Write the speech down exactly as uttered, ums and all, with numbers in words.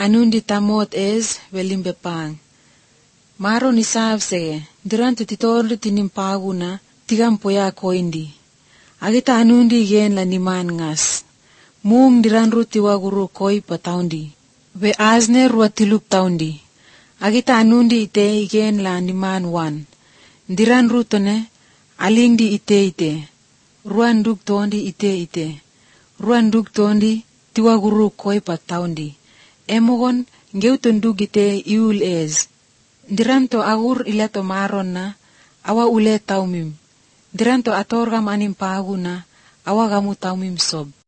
anundi tamot ez velimbe pang. Maro ni savsege, diran tititorri tinimpaguna, tigampoya koindi. Agita anundi gen la niman ngas. Mung diran ruti waguru koi pataundi. Ve azne ruatiluk taundi. Agita anundi ite igen la niman wan. Diran rutone, alingdi ite ite. Ruan duk tondi ite ite. Ruan duk tondi, tiwaguru koi pataundi. Emogon, ngeutun duk ite iul ez. Diranto agur ilato maron na, awa ule taumim. Diranto atorgam anim paguna, awa gamu taumim sob.